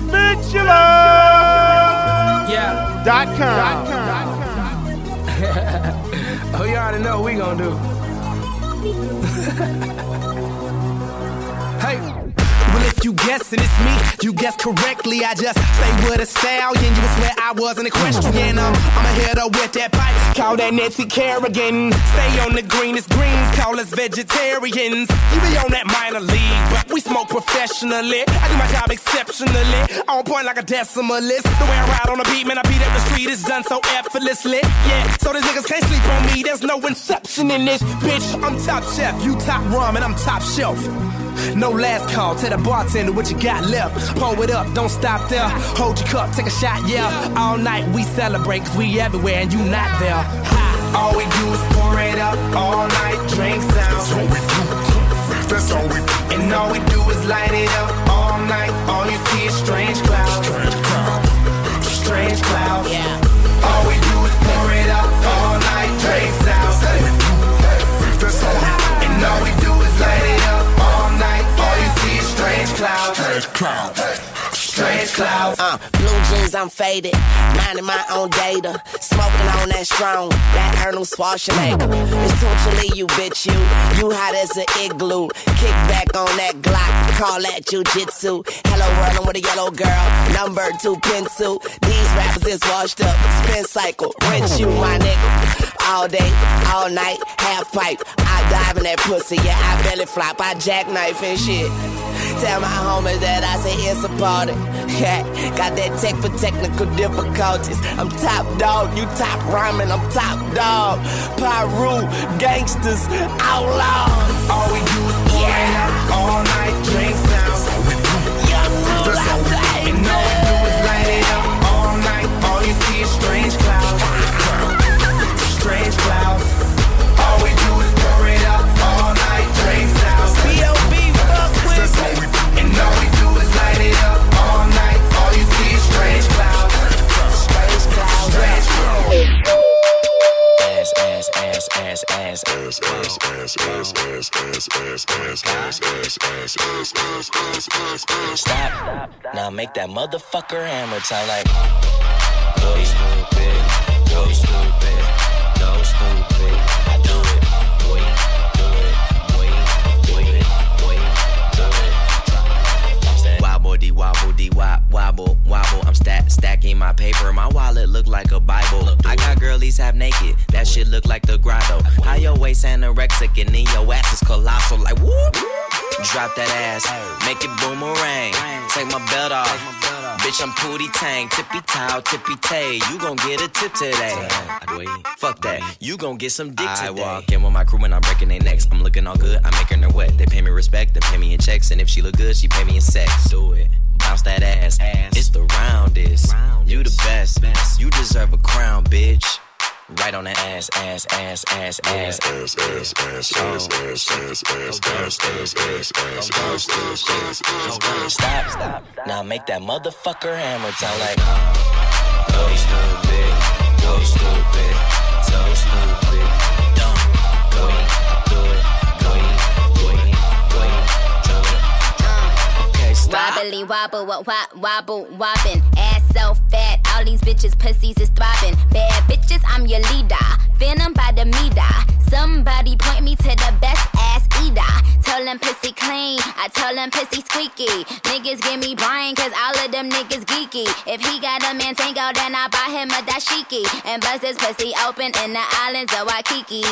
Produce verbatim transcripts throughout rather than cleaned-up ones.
Mitchella. Yeah. Dot com. Oh, you already know what we gon' do. Hey. Well, if you guessing it's me, you guessed correctly. I just stay with a stallion. You would swear I was an equestrian. I'm, I'm a hitter with that pipe. Call that Nancy Kerrigan. Stay on the greenest greens. Call us vegetarians. You be on that minor league, but we smoke professionally. I do my job exceptionally. On point like a decimalist. The way I ride on the beat, man, I beat up the street. It's done so effortlessly. Yeah, so these niggas can't sleep on me. There's no inception in this bitch. I'm top chef, you top rum, and I'm top shelf. No last call, tell the bartender what you got left. Pour it up, don't stop there. Hold your cup, take a shot, yeah. All night we celebrate, cause we everywhere and you not there. Ha. All we do is pour it up, all night, drinks out. That's all we do, that's all we do. And all we do is light it up, all night. All you see is strange clouds. Strange clouds. Strange clouds. Yeah. All we do is pour it up, all night, drinks out. That's all we do, that's all we do. And all we do is light it up, all night. All you see is strange clouds. Strange clouds. Strange clouds. Uh, blue jeans, I'm faded. Minding my own data. Smoking on that strong. That Arnold Schwarzenegger. It's totally you, bitch, you. You hot as an igloo. Kick back on that Glock. Call that jujitsu. Hello world, I'm with a yellow girl. Number two pencil. These rappers is washed up. Spin cycle. Rinse you, my nigga. All day, all night, half pipe. I dive in that pussy, yeah, I belly flop. I jackknife and shit. Tell my homies that I say it's a party. Yeah, got that tech for technical difficulties. I'm top dog, you top rhyming, I'm top dog. Pyru, gangsters, outlaws. All we do is pour yeah. it up, all night, drinks out. That's all we do, Young rules, that's all we do. And all we do is light it up, all night. All you see is strange clouds. Strange clouds. All we do is pour it up, all night, drinks out. B O B, fuck with That's all we do. And all we do is light it up, all night. All you see is strange clouds. Strange clouds. Strange clouds. Ass, ass, ass, ass, ass, Ass, ass, ass, ass, ass, ass, ass, ass, ass, ass, ass, ass, ass, ass, ass, ass. Stop. Now make that motherfucker hammer time like. Go stupid, go stupid, go stupid. I do it, boy, do it, boy, do it, boy, do it. Wobble dee wobble dee wop wobble wobble. I'm stack stacking my paper. My wallet look like a Bible. I got girlies half naked. That shit look like the grotto. How your waist anorexic and then your ass is colossal. Like whoop. Drop that ass, make it boomerang. Take my belt off, bitch, I'm Pootie Tang. Tippy towel, tippy tay, you gon' get a tip today. Fuck that, you gon' get some dick today. I walk in with my crew and I'm breaking their necks. I'm looking all good, I'm making her wet. They pay me respect, they pay me in checks. And if she look good, she pay me in sex. Do it, bounce that ass, it's the roundest. You the best, you deserve a crown, bitch. Right on the ass, ass, ass, ass, ass, ass, ass, ass, ass, ass, ass, ass, ass, ass, ass, ass, ass, ass, ass. Stop, stop. Now make that motherfucker hammer sound like. Go stupid, go stupid, so stupid. Dumb, go do it, go go go do it. Okay, stop. Wobbly wobble, wop, wop, wobble, wobbin'. Ass so fat, all these bitches' pussies is throbbing. Bad bitches, I'm your leader. Venom by the meter. Somebody point me to the best ass eater. Tell them pussy clean, I tell them pussy squeaky. Niggas give me brain, cause all of them niggas geeky. If he got a Mantango, then I buy him a dashiki. And bust his pussy open in the islands of Waikiki.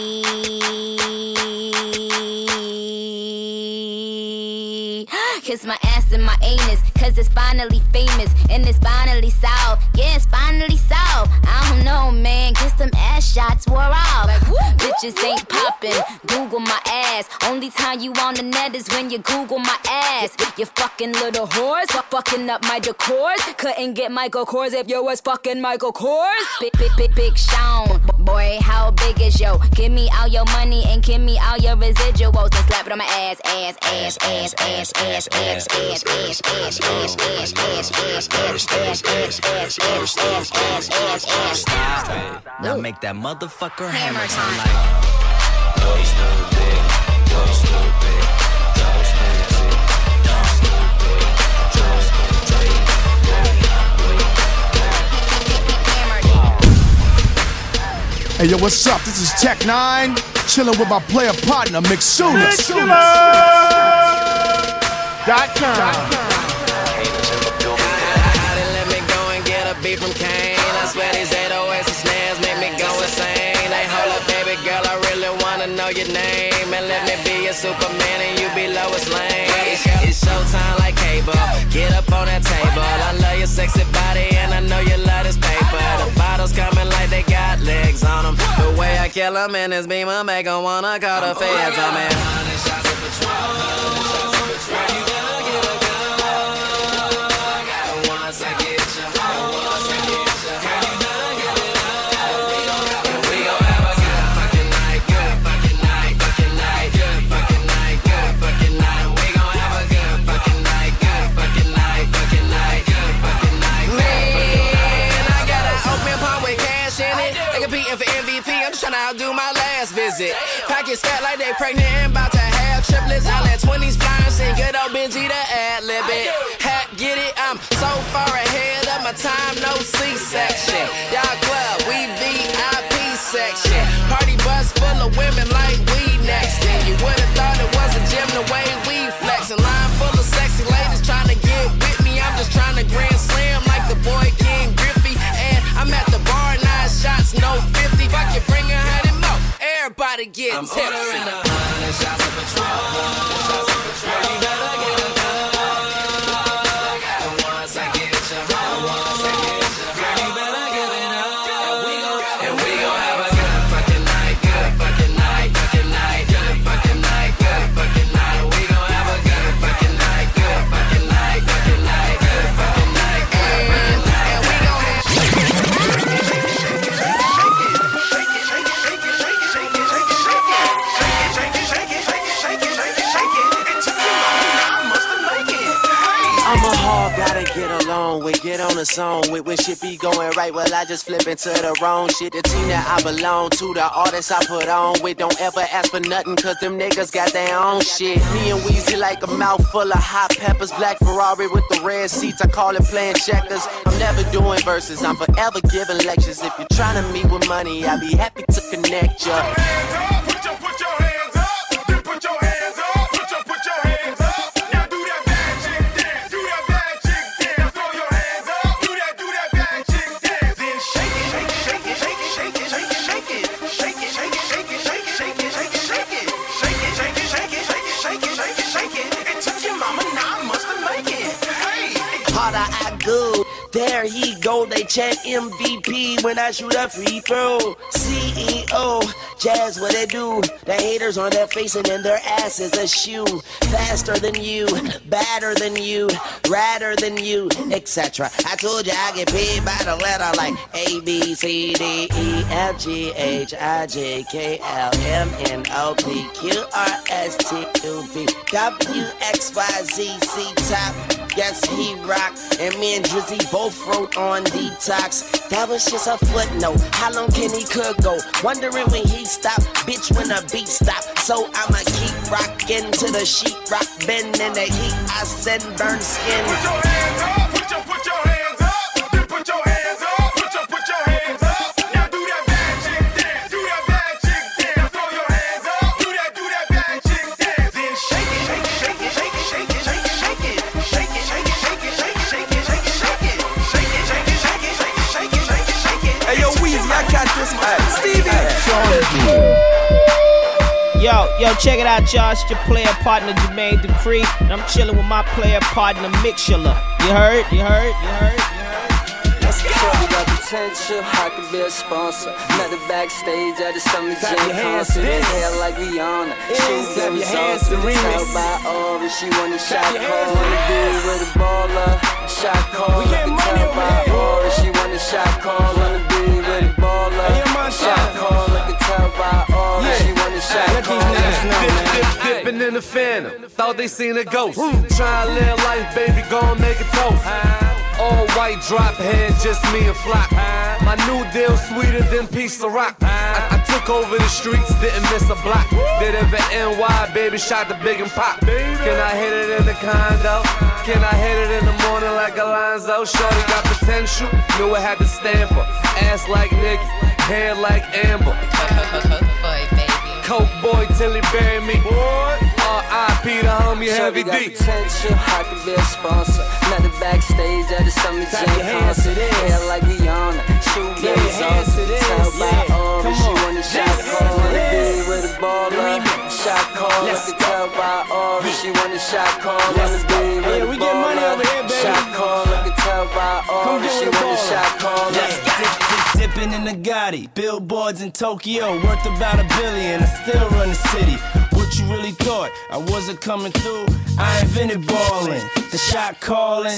Kiss my ass and my anus, cause it's finally famous. And it's finally solved, yeah, it's finally solved. I don't know, man, kiss them ass shots wore off. Like, bitches ain't popping, Google my ass. Only time you on the net is when you Google my ass. You fucking little whores, fuck fucking up my decors. Couldn't get Michael Kors if you was fucking Michael Kors. Big, big, big, big Sean, boy, how big is yo? Give me all your money and give me all your residuals. And slap it on my ass, ass, ass, ass, ass, ass, ass, ass, ass, ass, ass, ass, ass, ass, ass, ass, ass, ass, ass, ass. Stop. Now make that motherfucker hammer time like. Go stupid, go stupid, go stupid, go stupid, go stupid. Hey yo, what's up? This is Tech Nine, chilling with my player partner, Mixula. Mixula dot com. Let me go and get a beat from Kane. I swear these eight oh eights and snares make me go insane. Hey, hold up, baby girl, I really wanna know your name. And let me be your Superman and you be Lois Lane. It's showtime like cable. Get up on that table. I love your sexy body and I know you love this paper. The bottles coming like they got legs on them. The way I kill them in this beamer make them wanna call the feds on me. Outdo my last visit. Pockets fat like they pregnant and about to have triplets. I let twenties fly and sing good old Benji to ad-lib it. Hat, get it? I'm so far ahead of my time, no C-section. Y'all club, we V I P section. Party bus full of women like we next. And you would've thought it was a gym the way we flexing. Line full of sexy ladies trying to get with me. I'm just trying to grand slam like the boy King Griffey. And I'm at the bar, nine shots, no fifty. If I can bring a hundred more, everybody get I'm tipsy. I'm ordering a hundred shots of Patron. Girl, you better get a gun. And once I get you home, once I get you home, girl, you better give it up. And we gon' and we gon' have a good fucking night, good fucking night, fucking night, good fucking night, good fucking night. We gon' have a good fucking night, good fucking night, fucking night, good fucking night, good fucking night. And we gon' have. I'm a hog, gotta get along with, get on a song with. When shit be going right, well, I just flip into the wrong shit. The team that I belong to, the artists I put on with. Don't ever ask for nothing, cause them niggas got their own shit. Me and Weezy like a mouthful of hot peppers. Black Ferrari with the red seats, I call it playing checkers. I'm never doing verses, I'm forever giving lectures. If you're trying to meet with money, I'll be happy to connect ya. Put your, put your hands up. Then put your hands up. Put your, put your hands up. Now do that bad chick dance. Do that bad chick dance. Now throw your hands up. Do that, do that bad chick dance. Then shake it, shake it, shake it, shake it, shake it, shake it, shake it, shake it, shake it, shake it, shake it, shake it, shake it, shake it, shake it, shake it, shake it, shake it, shake it, shake it. It took your mama, now I must have make it. Hey. Harder I go, there he go. They chant M V P when I shoot a free throw. C E O, Jazz, what they do? The haters on their face and in their ass is a shoe. Faster than you, badder than you, radder than you, et cetera. I told you I get paid by the letter like A, B, C, D, E, F, G, H, I, J, K, L, M, N, O, P, Q, R, S, T, U, V, W, X, Y, Z, C, top. Yes, he rock. And me and Drizzy both wrote on Detox. That was just a footnote. How long can he could go? Wondering when he stop, bitch, when the beat stop. So I'ma keep rockin' to the sheet rock, bend in the heat. I send burn skin. Put your hands up. Put your, put your hands up. Then put your hands up. Put your, put your hands up. Now do that bad chick dance. Do that bad chick dance. Now throw your hands up. Do that, do that bad chick dance. Then shake it, shake it, shake it, shake it, shake it, shake it, shake it, shake it, shake it, shake it, shake it, shake it, shake it, shake it, shake it, shake it, shake it, shake it, shake it, shake it. Hey yo, Weezy, I got this man. Stevie. Yo, yo, check it out, y'all. It's your player partner, Jermaine Dupri, and I'm chilling with my player partner, Mixula. You heard? You heard? You heard? You heard? Let's go. Shorty got potential, I could be a sponsor. Met her backstage at the Summer Jam concert. Hair like Rihanna, shoes that was awesome. Tell by Aura, she want a shot call. Wanna be with a baller, a shot call. I can tell by Aura, she want a shot call. Wanna be with a baller, a shot call. I can tell by Aura, she want a shot call. Dipping in the phantom, thought they seen a ghost. Try to live life, baby, gon' make a toast. All white drop head, just me and Flock. My new deal sweeter than piece of rock. I, I took over the streets, didn't miss a block. Did it for N Y, baby, shot the big and pop. Can I hit it in the condo? Can I hit it in the morning like Alonzo? Shorty got potential, knew I had to stamp her. Ass like Nicki, hair like Amber. Boy, baby. Coke boy till he bury me. Boy. R I P the homie Heavy D. Potential, I could be a sponsor. Another backstage at the Summer Jam concert. Hair like Rihanna, shoe games awesome. Tell by Aura, she wanna shot call. Wanna be with a baller. Shot call, I can tell by Aura, she wanna shot call. Wanna be with a baller. Shot call, I can tell by Aura, she wanna shot call. Dipping in the Gotti, billboards in Tokyo, worth about a billion. I still run the city. What you really thought? I wasn't coming through. I invented ballin', the shot calling.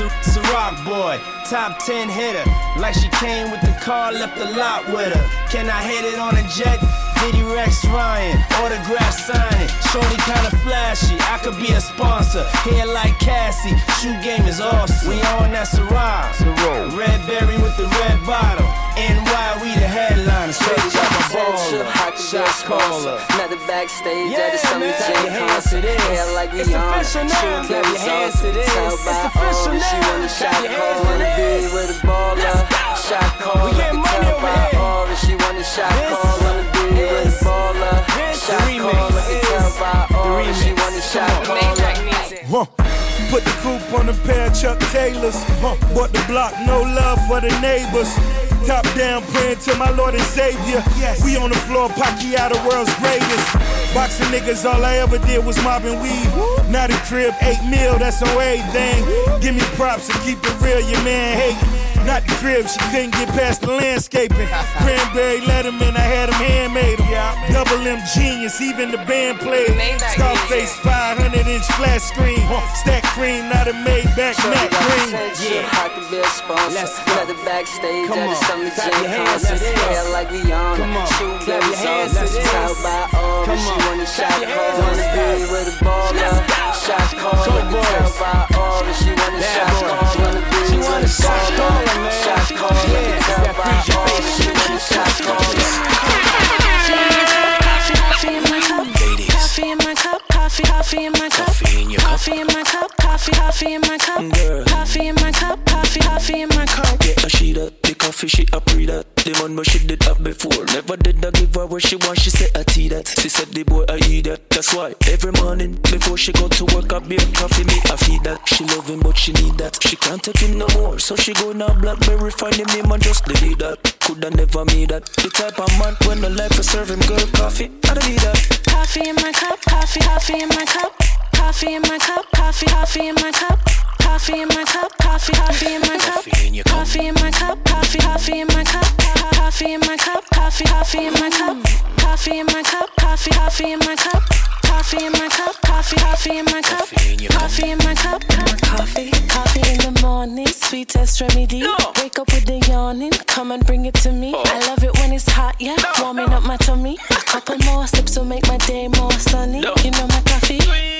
Ciroc boy, top ten hitter. Like she came with the car, left the lot with her. Can I hit it on a jet? Diddy Rex Ryan, autograph signing. Shorty kinda flashy, I could be a sponsor. Hair like Cassie, shoe game is awesome. We on that Ciroc, red berry with the red bottom. N Y, we the headliner. Straight up my baller, shot caller. Another backstage at the Summer Jam concert. Hair like Rihanna, shoe games awesome. Tell by Aura, she wanna shot call. Wanna be with a baller. Shot call, I can tell by Aura, she wanna shot call. Wanna be with a baller. Shot call, I can tell by Aura, she wanna shot call. Huh. Put the coupe on a pair of Chuck Taylors. Huh. Bought the block, no love for the neighbors. Top down, praying to my Lord and Savior. Yes. We on the floor, Pacquiao, the world's greatest. Boxing niggas, all I ever did was mob and weed. Now the crib, eight mil, that's on everything. Give me props and keep it real, your man hating. Not the crib, she couldn't get past the landscaping. Cranberry Letterman, I had him handmade him. Double M genius, even the band played. Scarface five hundred inch flat screen. Stack cream, not a Maybach, Matt Green. Yeah, I could be a sponsor. Another backstage at the Summer Jam concert. Hair like Rihanna, shoe games awesome. Tell by Aura, she wanna shot call. Wanna be with a baller. Shot call, I can tell by Aura, she wanna shot call. Wanna be with a baller. Shot call, I can tell by Aura, she wanna shot call. Coffee in my cup, coffee in my cup, coffee, coffee in my cup, coffee in my cup, coffee, coffee in my cup, coffee in my cup, coffee, coffee in my cup. Yeah, she that, the coffee she a pre that. The man what she did have before, never did I give her what she want. She said I tea that. She said the boy I eat that. That's why every morning before she go to work I be a coffee me I feed that. She love him but she need that. She can't take him no more, so she go now BlackBerry find him name and just delete that. Coulda never made that. The type of man when the life is serve him girl coffee, I don't need that. Coffee in my cup, coffee, coffee in my cup, coffee in my cup, coffee, coffee in my cup, coffee in my cup, coffee, coffee in my cup, coffee in my cup, coffee, coffee in my cup, coffee in my cup, coffee, coffee in my cup, coffee in my cup, coffee, coffee in my cup, coffee in my cup, coffee, coffee in my cup, coffee in my cup, coffee, coffee in the morning, sweetest remedy. Wake up with the yawning, come and bring it to me. I love it when it's hot, yeah, warming up my tummy. A couple more sips will make my day more sunny. You know my coffee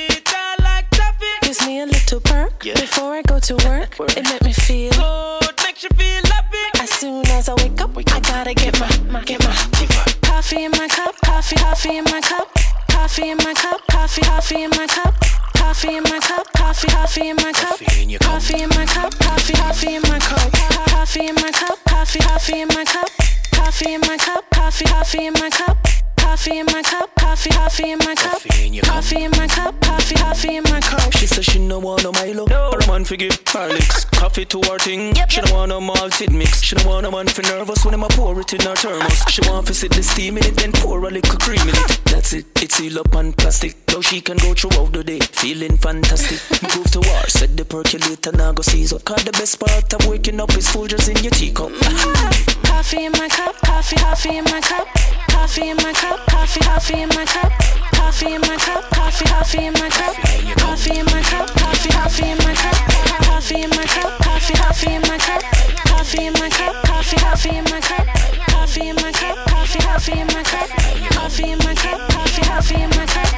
gives me a little perk before I go to work. It make me feel good, makes you feel happy. As soon as I wake up, I gotta get my, get my coffee in my cup, coffee, coffee in my cup, coffee in my cup, coffee, coffee in my cup, coffee in my cup, coffee, coffee in my cup, coffee in my cup, coffee, coffee in my cup, coffee in my cup, coffee, coffee in my cup, coffee in my cup, coffee, coffee in my cup. Coffee in my cup, coffee, coffee in my cup, coffee in my cup, coffee, coffee in my cup. She says she no want no Milo, or a man forgive her licks. Coffee to her thing, she don't want no malted mix. She don't want a man for nervous when I'm a pour it in her thermos. She want to sit the steam in it, then pour a little cream in it. That's it, it's seal up on plastic. Now she can go throughout the day, feeling fantastic. Move to war, set the percolator, now go seize up. Cause the best part of waking up is Folgers in your teacup. Coffee in my cup, coffee, coffee in my cup, coffee in my cup, coffee, coffee in my cup, coffee in my cup, coffee, coffee in my cup, coffee in my cup, coffee, coffee in my cup, coffee in my cup, coffee, coffee in my cup, coffee in my cup, coffee, coffee in my cup, coffee in my cup, coffee, coffee in my cup, coffee in my cup, coffee, coffee in my cup.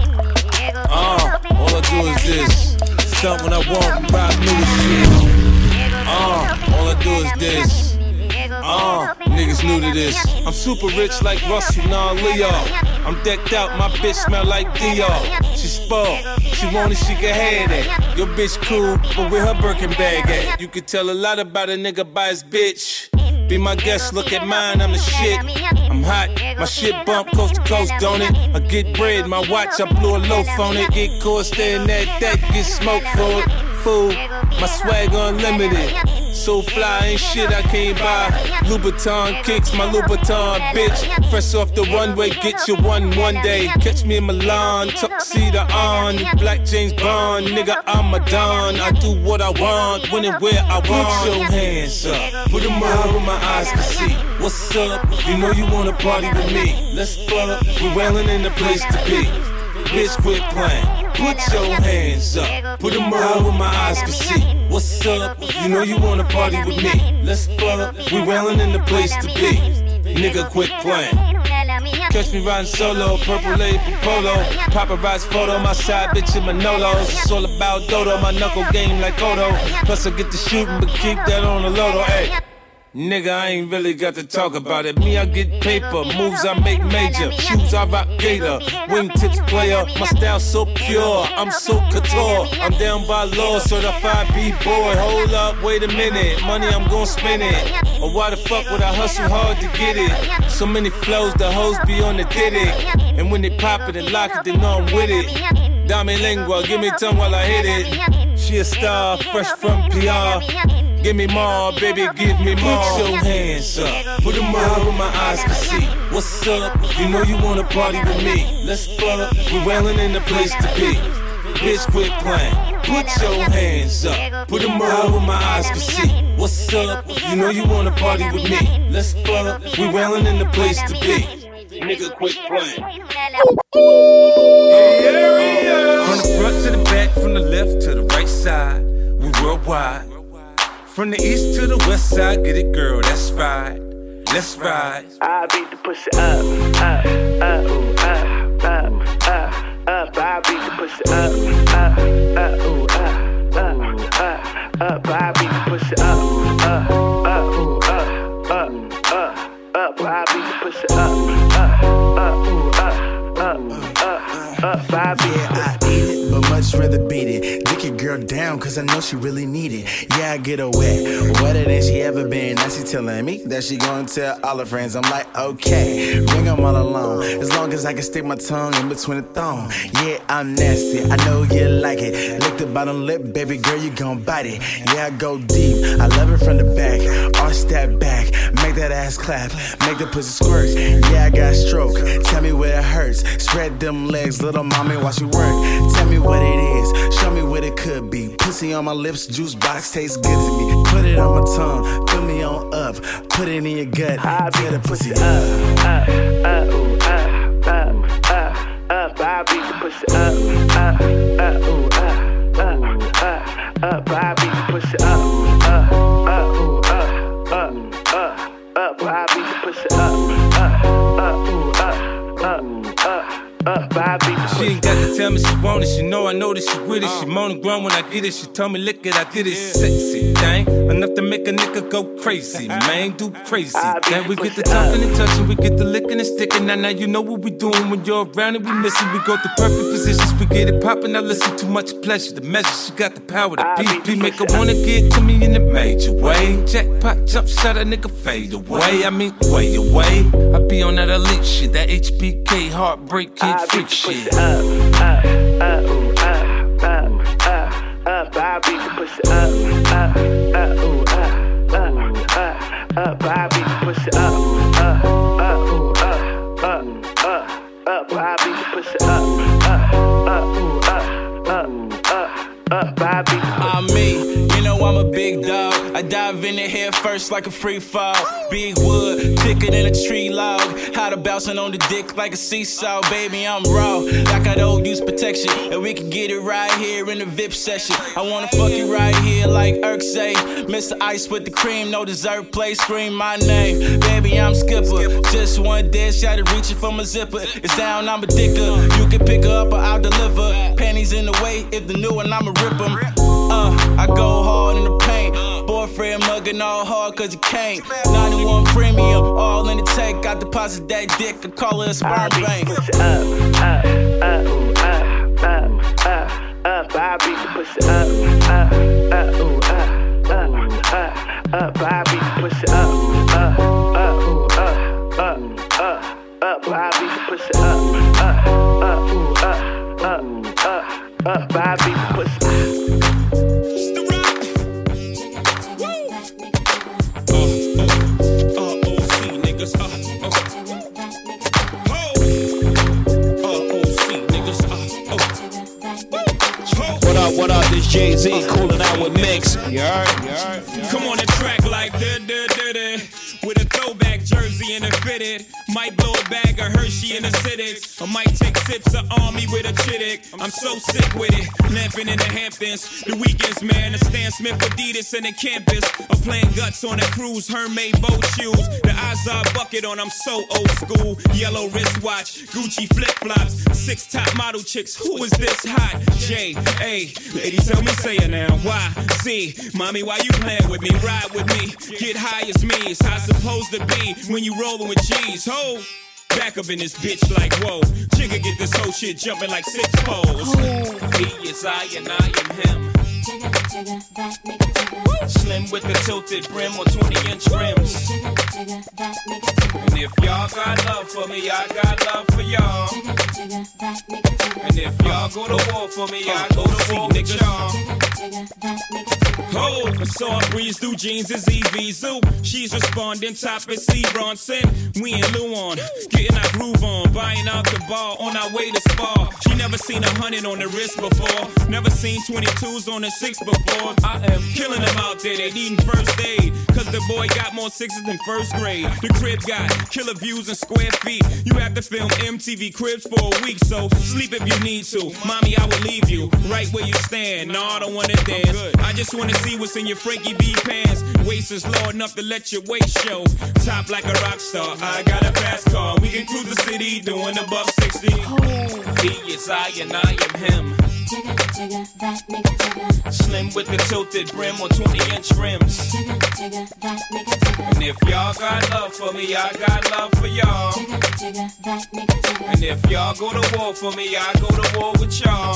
Uh, all I do is this. Stunt when I want, rap new shit. Uh, all I do is this. Uh, niggas new to this. I'm super rich like Russell, nah Leo. I'm decked out, my bitch smell like Dior. She spoiled, she want it, she can have that. Your bitch cool, but where her Birkin bag at? You can tell a lot about a nigga by his bitch. Be my guest, look at mine, I'm the shit. I'm hot, my shit bump coast to coast, don't it? I get bread, my watch, I blew a loaf on it. Get caught staring at that, get smoked for it. Fool, my swag unlimited. So fly, ain't shit I can't buy. Louboutin kicks, my Louboutin, bitch. Fresh off the runway, get you one one day. Catch me in Milan, tuxedo on. Black James Bond, nigga, I'm a don. I do what I want, when and where I want. Put your hands up, put them up where my eyes can see. What's up? You know you wanna party with me. Let's fuck, we're wailing in the place to be. Bitch, quit playing. Put your hands up. Put them up where my eyes can see. What's up? You know you wanna party with me. Let's fuck. We wailing in the place to be. Nigga, quit playing. Catch me riding solo, purple label polo. Paparazzi photo, my side bitch in Manolos. It's all about Dodo, my knuckle game like Odo. Plus I get to shooting, but keep that on the lodo. Ay. Nigga, I ain't really got to talk about it. Me, I get paper, moves I make major. Shoes I rock gator, wingtips player. My style so pure, I'm so couture. I'm down by law, certified B-boy. Hold up, wait a minute, money I'm gon' spend it. Or why the fuck would I hustle hard to get it? So many flows, the hoes be on the diddy. And when they pop it and lock it, they know I'm with it. Dame lingua, give me tongue while I hit it. She a star, fresh from P R. Give me more, baby, give me more. Put your hands up, put them up where my eyes can see. What's up? You know you wanna party with me. Let's fuck, we're wailing in the place to be. Bitch, quit playing. Put your hands up, put them up where my eyes can see. What's up? You know you wanna party with me. Let's fuck, we're wailing in the place to be. Nigga, quit playing. From the front to the back, from the left to the right side, we worldwide. From the east to the west side, get it, girl, that's right. Let's ride. I beat the pussy up, up, up, ooh, up, up, up, up. I beat the pussy up, up, up, ooh, up, up, up, up. I beat the pussy up, up, up, ooh, up, up, up, up. I beat the pussy up, up, up, ooh, up, up, up, up. I beat the pussy. I eat it, but much rather beat it. Dick your girl down, cause I know she really need it. Yeah, I get her wet, wetter than she ever been. Now she telling me that she gonna tell all her friends. I'm like, okay, bring them all along. As long as I can stick my tongue in between the thong. Yeah, I'm nasty, I know you like it. Lick the bottom lip, baby girl, you gon' bite it. Yeah, I go deep, I love it from the back. Arch that back, make that ass clap, make the pussy squirt. Yeah, I got stroke, tell me where it hurts. Spread them legs, little mommy, watch you work. Tell me what it is, show me what it could be. Pussy on my lips, juice box tastes good to me. Put it on my tongue, fill me on up. Put it in your gut, get the pussy up. Up, up, ooh, up, up, up, up. I beat the pussy up, up, up, ooh, up, up, up, up. I beat the pussy up, up, up, ooh, up, up, up, up. I beat the pussy up, up, up, ooh, up, up, up. Up, she ain't got to tell me she want it. She know I know that she with it. She moaning grown when I get it. She told me lick it, I did it. Sexy thing, enough to make a nigga go crazy. Man, do crazy. Then we get the talking and touching, we get the licking and sticking. Now, now you know what we doing when you're around and we missing. We go through perfect positions, we get it popping. Now listen, too much pleasure. The measure, she got the power to beat. Please make her wanna get to me in a major way. Jackpot, jump shot, a nigga fade away. I mean, way away. I be on that elite shit, that H B K heartbreak kid. Freak shit. Up, up, up, ooh, up, up, up, up. I beat the pussy up, up, up, ooh, up, up, up, up. I beat the pussy up, up, up, ooh, up, up, up, up. I beat the pussy up, up, up, ooh, up, up, up, up. I beat the pussy. I'm me, you know I'm a big dog. I dive in the head first like a free fall. Big wood, thicker than a tree log. How to bouncing on the dick like a seesaw. Baby, I'm raw, like I don't use protection. And we can get it right here in the V I P session. I wanna fuck you right here like Urk say. Mister Ice with the cream, no dessert play. Scream my name, baby, I'm Skipper. Just one dead shot at reaching for my zipper. It's down, I'm a dicker. You can pick her up or I'll deliver. Panties in the way, if the new one, I'ma rip them. Uh, I go hard in the paint. Boyfriend mugging all hard cause he can't. ninety-one premium, all in the tank. I deposit that dick, I call it a sperm bank. Up, up, up, ooh, up, up, up, up. I beat the pussy up, up, up, ooh, up, up, up, up. I beat the pussy up, up. up, up, up, Bobby, push it up, up, up, ooh, up, up, up, up, Bobby, push it up. What up, what up, this Jay-Z cooling out with Mix. You heard? You heard? Come on the track like da da da da. With a throwback jersey and a fitted. Might blow a bag of Hershey in the Civics. I might take sips of Army with a chittick. I'm so sick with it. Lamping in the Hamptons. The weekends, man. The Stan Smith Adidas and the campus. I'm playing guts on a cruise. Hermaid boat shoes. The Azar bucket on. I'm so old school. Yellow wristwatch. Gucci flip flops. Six top model chicks. Who is this hot? J A. Ladies, tell me, say it now. Why? See, mommy, why you playing with me? Ride with me. Get high as me. It's how it's supposed to be when you rolling with G's. Ho! Back up in this bitch like whoa. Jigga get this whole shit jumping like six poles. He is I and I am him. Slim with the tilted brim or twenty inch rims. And if y'all got love for me, I got love for y'all. And if y'all go to war for me, I go to war with y'all. Oh, so I breeze through jeans is E V Zoo. She's responding, top is C. Bronson. We in Luon, getting our groove on, buying out the bar on our way to Spa. She never seen a hundred on the wrist before, never seen twenty-twos on the six before. I am killing them out there, they needing first aid, cause the boy got more sixes than first grade. The crib got killer views and square feet. You have to film M T V Cribs for a week, so sleep if you need to. Mommy, I will leave you right where you stand. No, I don't wanna dance, I just wanna see what's in your Frankie B pants. Waist is low enough to let your waist show. Top like a rock star, I got a fast car. We can cruise the city doing above sixty. He is I and I am him. Slim with the tilted brim or twenty inch rims. And if y'all got love for me, I got love for y'all. And if y'all go to war for me, I go to war with y'all.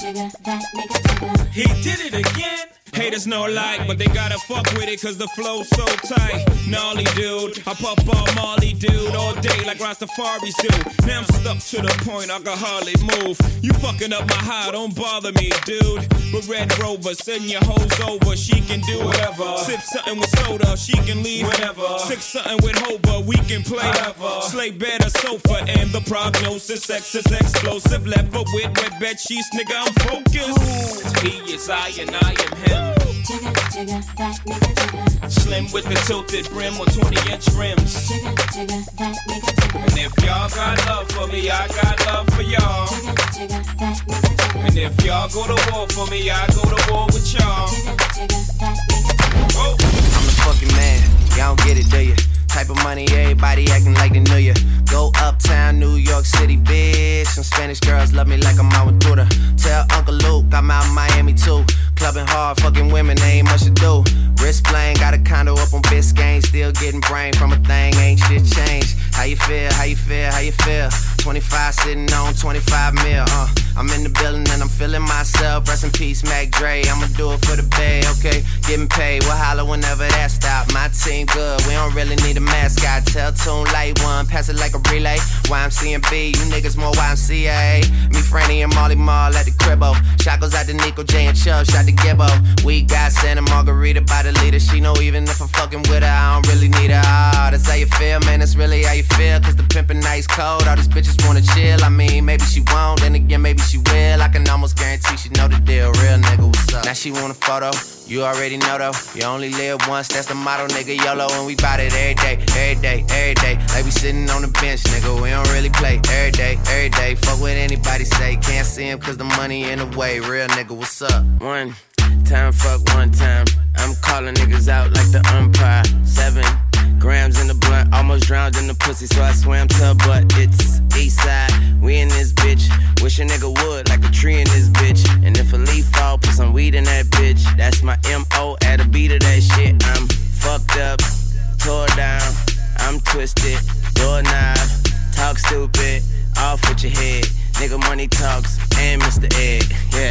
He did it again. Haters no like, but they gotta fuck with it cause the flow's so tight. Gnarly dude, I puff on Molly dude all day like Rastafari's do. Now I'm stuck to the point I can hardly move. You fucking up my high, don't bother me, dude. With Red Rover, send your hoes over, she can do whatever. Sip something with soda, she can leave whenever. Six something with Hoba, we can play whatever. Slay bed or sofa, and the prognosis sex is explosive. Left foot with wet bed sheets, nigga, I'm focused. He is I and I am him. Slim with the tilted brim or twenty inch rims. And if y'all got love for me, I got love for y'all. And if y'all go to war for me, I go to war with y'all. Whoa. I'm the fucking man, y'all don't get it, do you? Type of money, everybody acting like they knew ya. Go uptown, New York City, bitch. Some Spanish girls love me like I'm out with Buddha. Tell Uncle Luke I'm out in Miami too. Clubbing hard, fucking women, ain't much to do. Wrist playing, got a condo up on Biscayne. Still getting brain from a thing, ain't shit changed. How you feel, how you feel, how you feel? twenty-five sitting on twenty-five mil, uh. I'm in the building and I'm feeling myself. Rest in peace, Mac Dre. I'ma do it for the bay, okay? Getting paid, we'll holler whenever that stop. My team good, we don't really need a mascot. Tell Tune Light One, pass it like a relay. Y M C and B, you niggas more Y M C A. Me, Franny, and Molly Mall at the cribbo. Shot goes out to Nico, J, and Chubb, shot to Gibbo. We got Santa Margarita by the leader. She know even if I'm fucking with her, I don't really need her. Ah, oh, that's how you feel, man, that's really how you feel. Cause the pimpin' nice cold, all these bitches wanna chill. I mean, maybe she won't, then again, maybe she will. I can almost guarantee she know the deal. Real nigga, what's up? Now she want a photo, you already know though. You only live once, that's the motto, nigga. YOLO, and we bout it every day, every day, every day. Like we sitting on the bench, nigga, we don't really play. Every day, every day, fuck what anybody say. Can't see him cause the money in the way. Real nigga, what's up? One time, fuck one time. I'm calling niggas out like the umpire. Seven grams in the blunt, almost drowned in the pussy, so I swam to her butt. It's east side, we in this bitch. Wish a nigga would, like a tree in this bitch. And if a leaf fall, put some weed in that bitch. That's my M O at a beat of that shit. I'm fucked up, tore down, I'm twisted, doorknob, talk stupid, off with your head. Nigga money talks, and Mister Ed, yeah.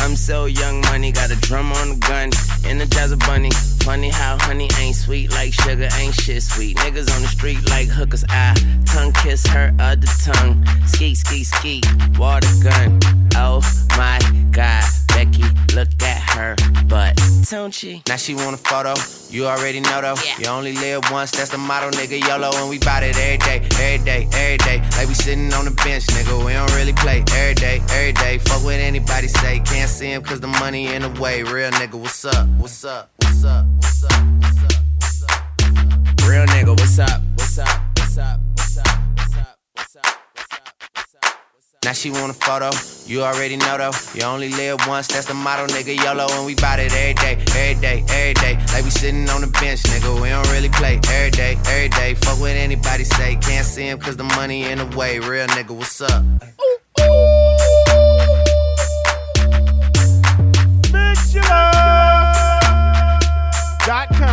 I'm so young money, got a drum on the gun, energize a bunny. Funny how honey ain't sweet like sugar, ain't shit sweet. Niggas on the street like hookers, I tongue kiss her other tongue. Ski, ski, ski, water gun. Oh my God, Becky, look at her butt, don't she? Now she want a photo, you already know though. Yeah. You only live once, that's the motto, nigga. YOLO, and we bout it every day, every day, every day. Like we sitting on the bench, nigga, we don't really play. Every day, every day, fuck what anybody say. Can't see him cause the money in the way. Real nigga, what's up, what's up, what's up, what's up, what's up, what's up, what's up? Real nigga, what's up, what's up, what's up, what's up, what's up, what's up, what's up, what's up? Now she want a photo, you already know though. You only live once, that's the motto, nigga. YOLO, and we bout it every day, every day, every day. Like we sitting on the bench, nigga, we don't really play. Every day, every day, fuck what anybody say. Can't see him cause the money in the way. Real nigga, what's up? Dot com.